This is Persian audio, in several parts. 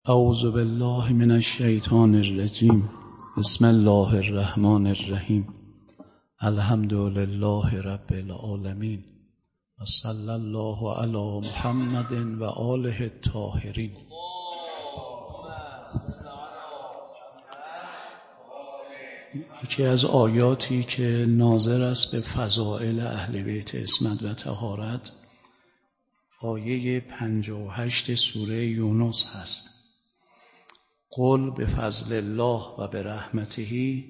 اعوذ بالله من الشیطان الرجیم. بسم الله الرحمن الرحیم. الحمد لله رب العالمین و صلی الله علی محمد و آله الطاهرین. یکی از آیاتی که ناظر است به فضائل اهل بیت عصمت و طهارت آیه 58 سوره یونس هست. قل بفضل الله و برحمته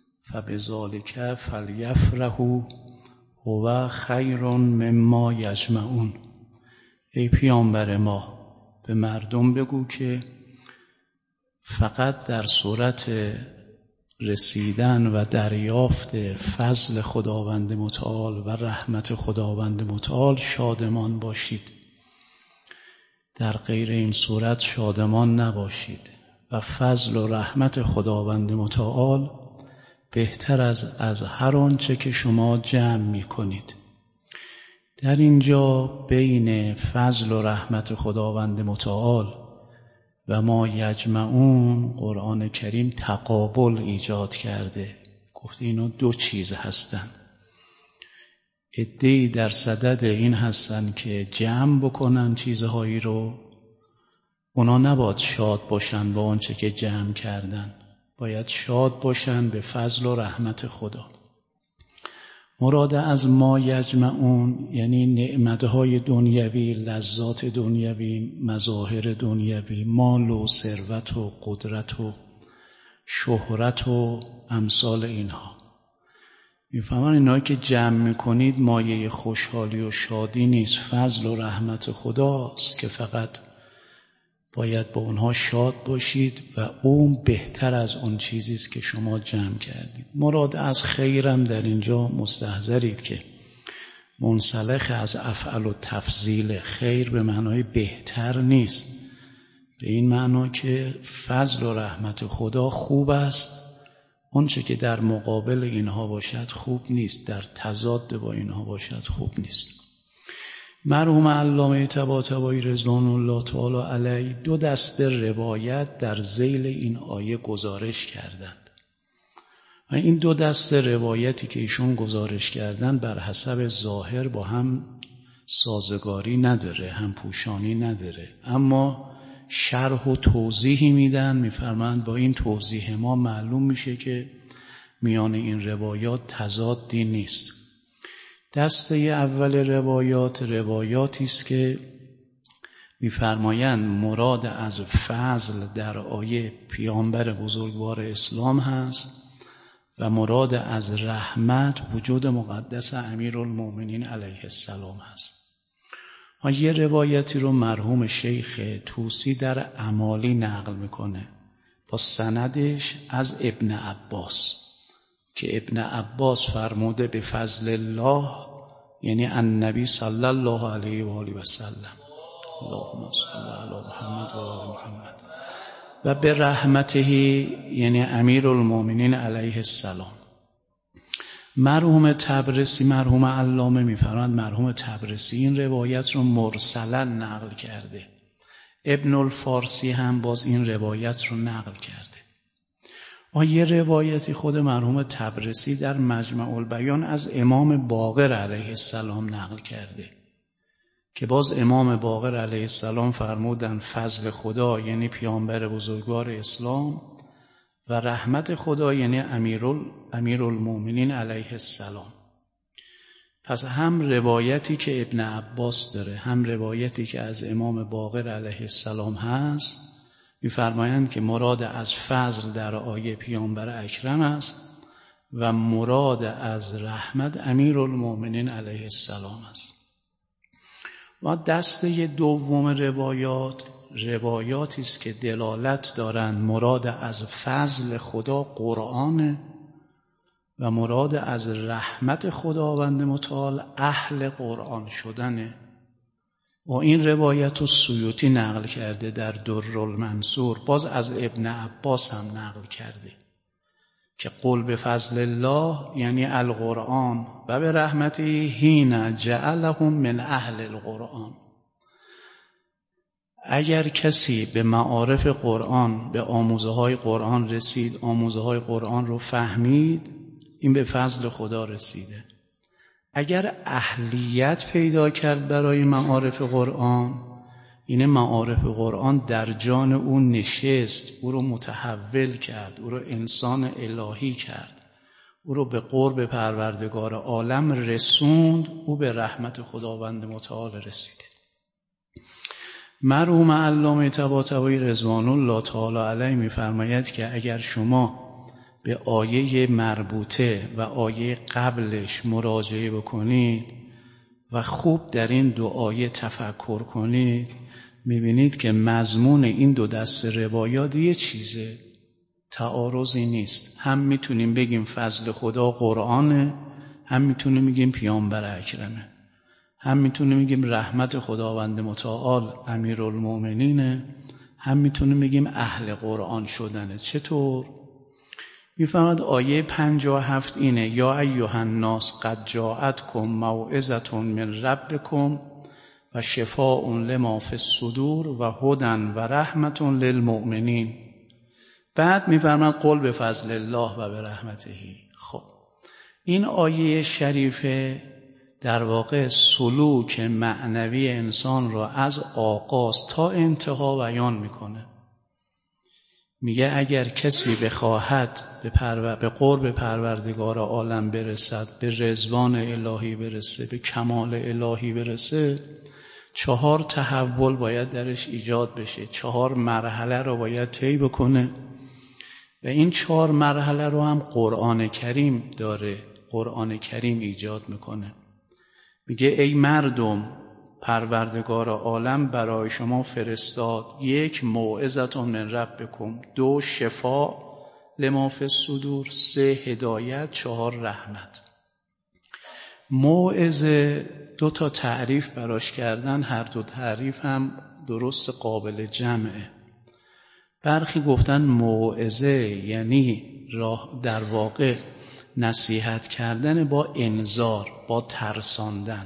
فبذلک فلیفرحوا هو خیر مما یجمعون. ای پیامبر ما، به مردم بگو که فقط در صورت رسیدن و دریافت فضل خداوند متعال و رحمت خداوند متعال شادمان باشید. در غیر این صورت شادمان نباشید و فضل و رحمت خداوند متعال بهتر از هر آنچه که شما جمع می کنید. در اینجا بین فضل و رحمت خداوند متعال و ما یجمعون قرآن کریم تقابل ایجاد کرده. گفته اینا دو چیز هستن. عده‌ای در صدد این هستن که جمع بکنن چیزهایی رو، اونا نباید شاد باشن با آنچه که جمع کردن، باید شاد باشن به فضل و رحمت خدا. مراد از ما یجمعون یعنی نعمتهای دنیوی، لذات دنیوی، مظاهر دنیوی، مال و ثروت و قدرت و شهرت و امثال اینها. میفهمن اینایی که جمع میکنید مایه خوشحالی و شادی نیست، فضل و رحمت خداست که فقط باید با اونها شاد باشید و اون بهتر از اون چیزیست که شما جمع کردید. مراد از خیرم در اینجا مستحضرید که منسلخ از افعل و تفضیل. خیر به معنای بهتر نیست، به این معنا که فضل و رحمت خدا خوب است، اون چه که در مقابل اینها باشد خوب نیست، در تضاد با اینها باشد خوب نیست. مرحوم علامه طباطبایی رضوان الله تعالی علیه دو دسته روایت در ذیل این آیه گزارش کردند و این دو دسته روایتی که ایشون گزارش کردند بر حسب ظاهر با هم سازگاری نداره، هم پوشانی نداره، اما شرح و توضیحی میدن. میفرمایند با این توضیح ما معلوم میشه که میان این روایات تضادی نیست. دسته اول روایاتی است که می‌فرمایند مراد از فضل در آیه پیامبر بزرگوار اسلام هست و مراد از رحمت وجود مقدس امیرالمومنین علیه السلام هست. یه روایتی رو مرحوم شیخ طوسی در امالی نقل میکنه با سندش از ابن عباس که ابن عباس فرموده به فضل الله یعنی النبی صلی الله علیه و آله و سلم، اللهم صل علی محمد و آل محمد، و به رحمته یعنی امیرالمومنین علیه السلام. مرحوم طبرسی، مرحوم علامه میفرماند مرحوم طبرسی این روایت رو مرسلا نقل کرده. ابن الفارسی هم باز این روایت رو نقل کرده. یه روایتی خود مرحوم طبرسی در مجمع البیان از امام باقر علیه السلام نقل کرده که باز امام باقر علیه السلام فرمودن فضل خدا یعنی پیامبر بزرگوار اسلام و رحمت خدا یعنی امیرالمومنین علیه السلام. پس هم روایتی که ابن عباس داره هم روایتی که از امام باقر علیه السلام هست می‌فرمایند که مراد از فضل در آیه پیامبر اکرم است و مراد از رحمت امیرالمومنین علیه السلام است. و دسته دوم روایاتی است که دلالت دارند مراد از فضل خدا قرآن و مراد از رحمت خداوند متعال اهل قرآن شدنه. و این روایت رو سیوطی نقل کرده در درالمنصور، باز از ابن عباس هم نقل کرده که قل بفضل الله یعنی القرآن و به رحمته حین جعلهم من اهل القرآن. اگر کسی به معارف قرآن، به آموزه های قرآن رسید، آموزه های قرآن رو فهمید، این به فضل خدا رسیده. اگر اهلیت پیدا کرد برای معارف قرآن، این معارف قرآن در جان او نشست، او رو متحول کرد، او رو انسان الهی کرد، او رو به قرب پروردگار عالم رسوند، او به رحمت خداوند متعال رسیده. مرحوم علامه طباطبایی رضوان الله تعالی علیه می‌فرماید که اگر شما به آیه مربوطه و آیه قبلش مراجعه بکنید و خوب در این دو آیه تفکر کنید، می‌بینید که مضمون این دو دسته روایات یه چیزه، تعارضی نیست. هم میتونیم بگیم فضل خدا قرآنه، هم میتونیم بگیم پیامبر اکرمه، هم میتونیم بگیم رحمت خداوند متعال امیرالمؤمنینه، هم میتونیم بگیم اهل قرآن شدنه. چطور؟ میفهمد آیه 57 اینه: یا ایها الناس قد جاءتکم موعظة من ربکم و شفاء لما فی الصدور و هدی و رحمت للمؤمنین. بعد میفرماد قل به فضل الله و به رحمتهی. خب این آیه شریفه در واقع سلوک معنوی انسان را از آغاز تا انتها بیان میکنه. میگه اگر کسی بخواهد به قرب پروردگار عالم برسد، به رضوان الهی برسه، به کمال الهی برسه، 4 تحول باید درش ایجاد بشه، 4 مرحله رو باید طی بکنه و این 4 مرحله رو هم قرآن کریم داره، قرآن کریم ایجاد میکنه. میگه ای مردم، پروردگار عالم برای شما فرستاد 1 موعظة من ربکم، 2 شفاء لما فی الصدور، 3 هدایت، 4 رحمت. موعظه 2 تا تعریف براش کردن، هر 2 تعریف هم درست قابل جمعه. برخی گفتن موعظه یعنی در واقع نصیحت کردن با انذار، با ترساندن.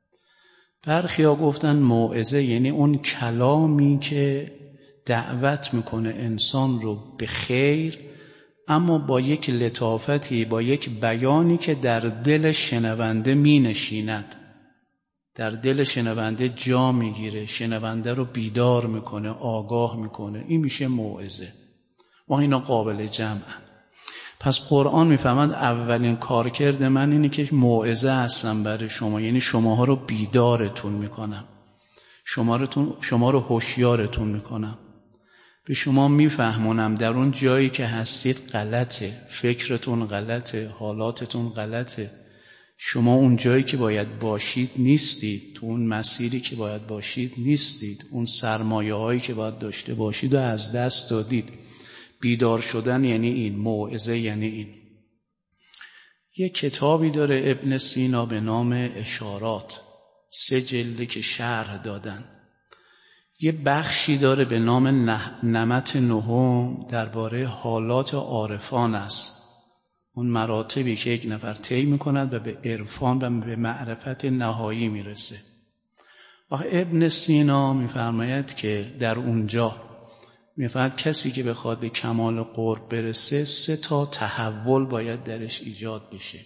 برخی ها گفتن موعظه یعنی اون کلامی که دعوت میکنه انسان رو به خیر، اما با یک لطافتی، با یک بیانی که در دل شنونده می نشیند، در دل شنونده جا میگیره، شنونده رو بیدار میکنه، آگاه میکنه. این میشه موعظه. و اینا قابل جمعن. پس قرآن میفهمد اولین کارکرد من اینه که موعظه هستم برای شما، یعنی شماها رو بیدارتون میکنم، شما رو هوشیارتون میکنم، به شما میفهمونم در اون جایی که هستید غلطه، فکرتون غلطه، حالاتتون غلطه، شما اون جایی که باید باشید نیستید، تو اون مسیری که باید باشید نیستید، اون سرمایه هایی که باید داشته باشید و از دست دادید. بیدار شدن یعنی این، موعظه یعنی این. یه کتابی داره ابن سینا به نام اشارات، 3 جلده که شرح دادن. یه بخشی داره به نام نمط 9 درباره حالات عارفان است، اون مراتبی که یک نفر طی میکند و به عرفان و به معرفت نهایی میرسه. آخه ابن سینا میفرماید که در اونجا میفرماید کسی که بخواد به کمال قرب برسه 3 تا تحول باید درش ایجاد بشه.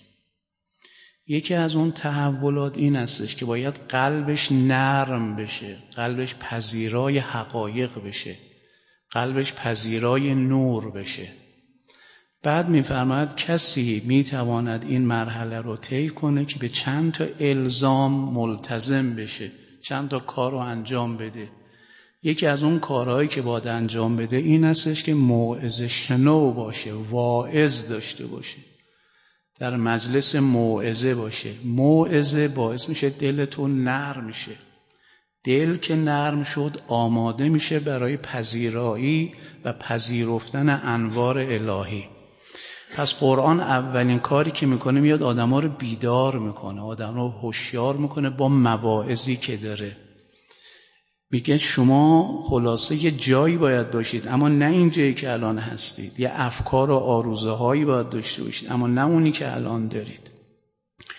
یکی از اون تحولات این هستش که باید قلبش نرم بشه، قلبش پذیرای حقایق بشه، قلبش پذیرای نور بشه. بعد میفرماید کسی میتواند این مرحله رو طی کنه که به چند تا الزام ملتزم بشه، چند تا کار رو انجام بده. یکی از اون کارهایی که باید انجام بده این هستش که موعظه شنو باشه، واعظ داشته باشه، در مجلس موعظه باشه. موعظه باعث میشه دلتون نرم میشه. دل که نرم شد آماده میشه برای پذیرایی و پذیرفتن انوار الهی. پس قرآن اولین کاری که میکنه میاد آدم‌ها رو بیدار میکنه، آدم‌ها رو هوشیار میکنه با مواعظی که داره. میگه شما خلاصه یه جایی باید باشید، اما نه این جایی که الان هستید. یه افکار و آرزوهایی باید داشته باشید، اما نه اونی که الان دارید.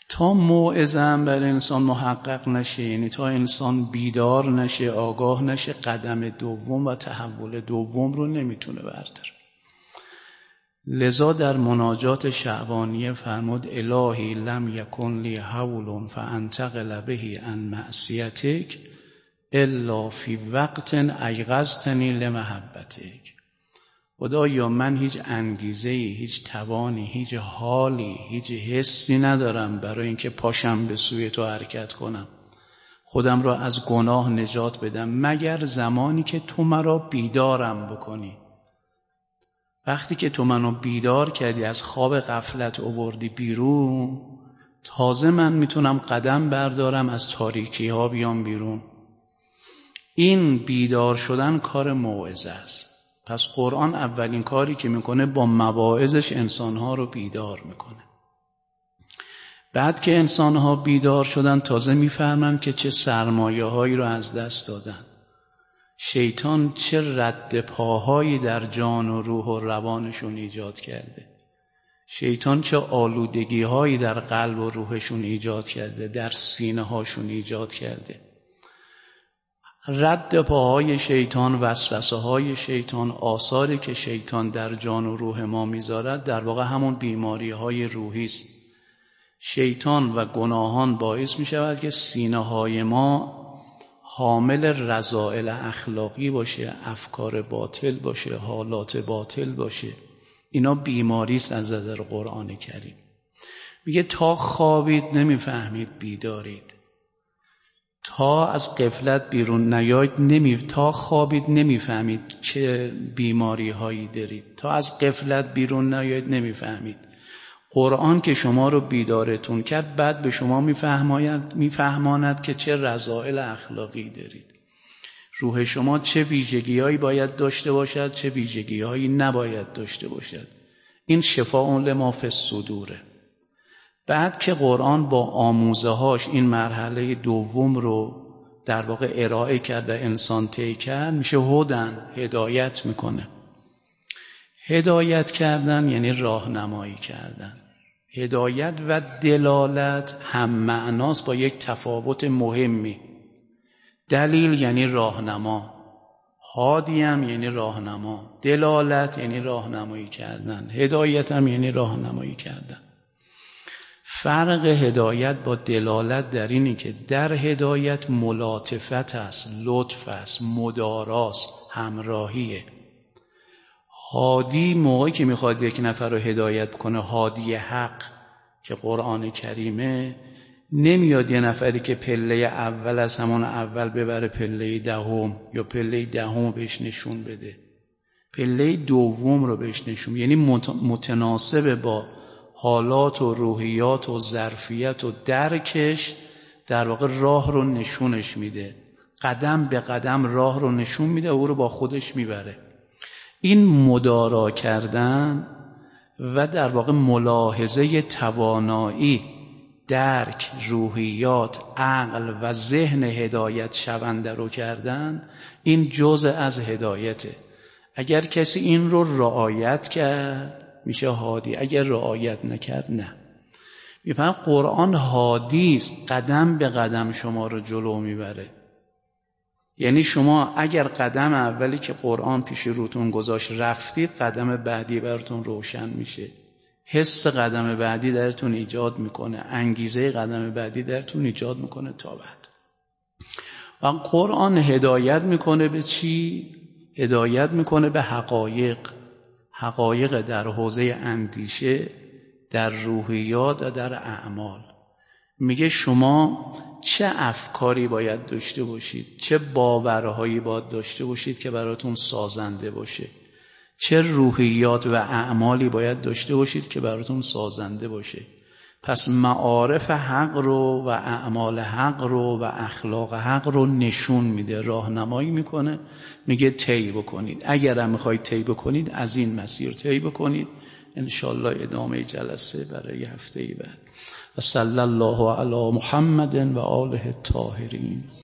تا موعظه هم بر انسان محقق نشه، یعنی تا انسان بیدار نشه، آگاه نشه، قدم دوم و تحول دوم رو نمیتونه برداره. لذا در مناجات شعبانیه فرمود الهی لم یکن لی حول فانتقل به عن معصیتک الا فی وقت ایقظتنی لمحبتک. خدایا من هیچ انگیزه‌ای، هیچ توانی، هیچ حالی، هیچ حسی ندارم برای اینکه پاشم به سوی تو حرکت کنم، خودم را از گناه نجات بدم، مگر زمانی که تو مرا بیدارم بکنی. وقتی که تو منو بیدار کردی، از خواب غفلت آوردی بیرون، تازه من میتونم قدم بردارم، از تاریکی ها بیام بیرون. این بیدار شدن کار موعظه است. پس قرآن اولین کاری که میکنه با مواعظش انسانها رو بیدار میکنه. بعد که انسانها بیدار شدن تازه میفهمن که چه سرمایه هایی رو از دست دادن. شیطان چه رد پاهایی در جان و روح و روانشون ایجاد کرده. شیطان چه آلودگی هایی در قلب و روحشون ایجاد کرده، در سینه هاشون ایجاد کرده. رد پاهای شیطان، وسوسه های شیطان، آثاری که شیطان در جان و روح ما میذارد در واقع همون بیماری های روحی است. شیطان و گناهان باعث می شود که سینه های ما حامل رذائل اخلاقی باشه، افکار باطل باشه، حالات باطل باشه. اینا بیماری است از نظر قرآن کریم. میگه تا خوابید نمیفهمید بیدارید، تا از غفلت بیرون نیایید تا خوابید نمیفهمید چه بیماری هایی دارید، تا از غفلت بیرون نیایید نمیفهمید. قرآن که شما رو بیدارتون کرد، بعد به شما میفهماند که چه رذائل اخلاقی دارید. روح شما چه ویژگی‌هایی باید داشته باشد، چه ویژگی‌هایی نباید داشته باشد. این شفاء لما فی الصدوره. بعد که قرآن با آموزه‌هاش این مرحله دوم رو در واقع ارائه کرده، انسان طی کرد، میشه هدن، هدایت میکنه. هدایت کردن یعنی راهنمایی کردن. هدایت و دلالت هم معناست با یک تفاوت مهمی. دلیل یعنی راهنما، هادی هم یعنی راهنما، دلالت یعنی راهنمایی کردن، هدایت هم یعنی راهنمایی کردن. فرق هدایت با دلالت در اینی که در هدایت ملاطفت است، لطف است، مداراست، همراهیه. هادی موقعی که میخواد یک نفر رو هدایت کنه، هادی حق که قرآن کریمه، نمیاد یه نفری که پله اول از همون اول ببره پله دهم، یا پله دهم بهش نشون بده، پله دوم رو بهش نشون، یعنی متناسب با حالات و روحیات و ظرفیت و درکش در واقع راه رو نشونش میده، قدم به قدم راه رو نشون میده، او رو با خودش میبره. این مدارا کردن و در واقع ملاحظه توانایی، درک، روحیات، عقل و ذهن هدایت شونده رو کردن، این جزء از هدایته. اگر کسی این رو رعایت کرد میشه هادی، اگر رعایت نکرد نه. میفهم قرآن هادی است، قدم به قدم شما رو جلو میبره. یعنی شما اگر قدم اولی که قرآن پیش روتون گذاشت رفتید، قدم بعدی براتون روشن میشه، حس قدم بعدی درتون ایجاد میکنه، انگیزه قدم بعدی درتون ایجاد میکنه تا بعد. و قرآن هدایت میکنه به چی؟ هدایت میکنه به حقایق، حقایق در حوزه اندیشه، در روحیات و در اعمال. میگه شما چه افکاری باید داشته باشید، چه باورهایی باید داشته باشید که براتون سازنده باشه، چه روحیات و اعمالی باید داشته باشید که براتون سازنده باشه. پس معارف حق رو و اعمال حق رو و اخلاق حق رو نشون میده، راهنمایی میکنه. میگه طی بکنید، اگر هم میخواید طی بکنید از این مسیر طی بکنید. انشاءالله ادامه جلسه برای هفته بعد. و صلی الله علی محمد و آله الطاهرین.